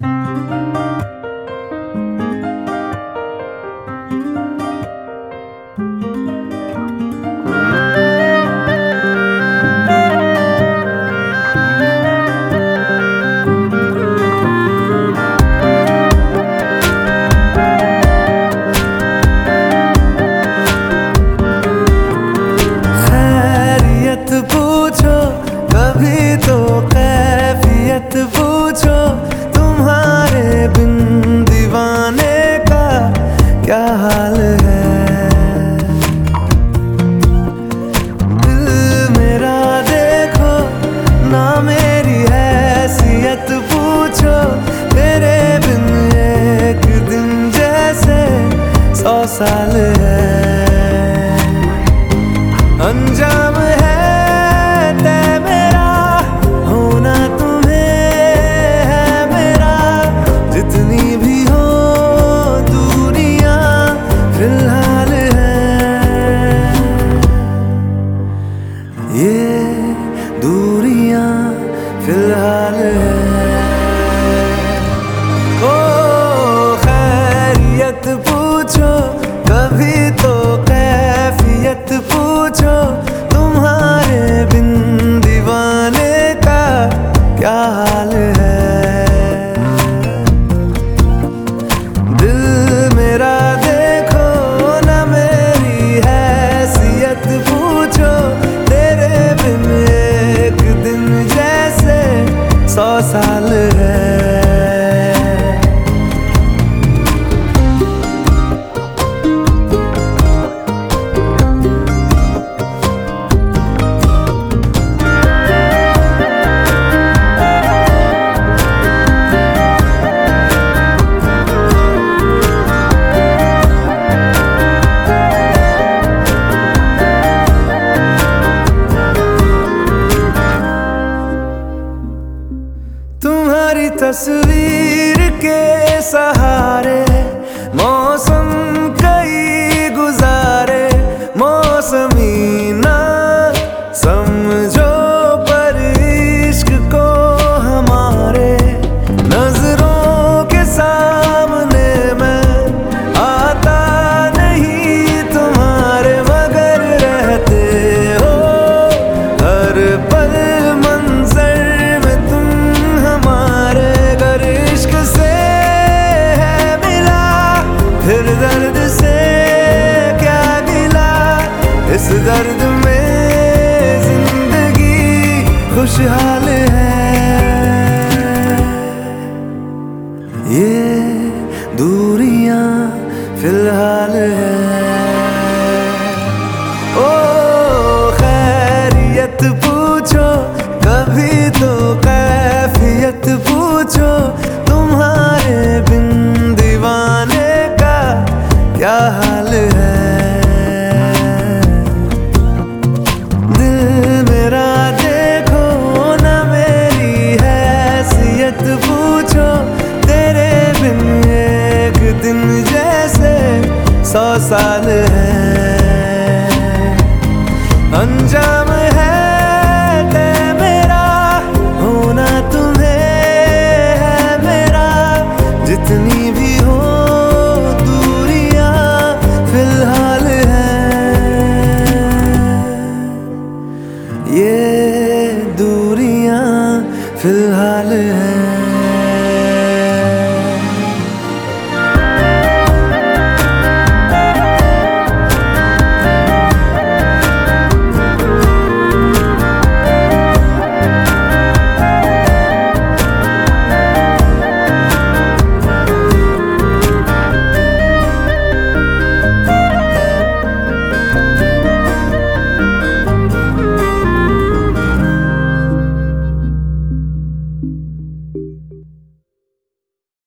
पूछो कभी तो कैफियत पूछो, तुम्हारे बिन दीवाने का क्या हाल है। दिल मेरा देखो ना मेरी हैसियत पूछो, तेरे बिन एक दिन जैसे 100 साल है। अंजाम है तय मेरा, होना तुम्हें है मेरा, जितनी भी हो दूरियां फिलहाल है। ये दूरियां फिलहाल है। ओ खैरियत पूछो कभी तो कैफियत पूछो, तुम्हारे बिन दीवाने का क्या हाल है। दिल मेरा देखो ना मेरी हैसियत पूछो, तेरे बिन एक दिन जैसे 100 साल है। तुम्हारी तस्वीर के सहारे मौसम कई गुजारे, मौसमी ना समझो पर इश्क को हमारे, नजरों के सामने मैं आता नहीं तुम्हारे, मगर रहते हो हर पल मंजर में तुम हमारे। गर इश्क से है मिला फिर दर्द से क्या गिला, इस दर्द में जिंदगी खुशहाल है। ये दूरियां फिलहाल है। ओ खैरियत पूछो कभी तो कैफियत पूछो, तुम्हारे बिन दीवाने का क्या हाल है। दिल मेरा देखो ना मेरी हैसियत पूछो, तेरे बिन एक दिन जैसे 100 साल है।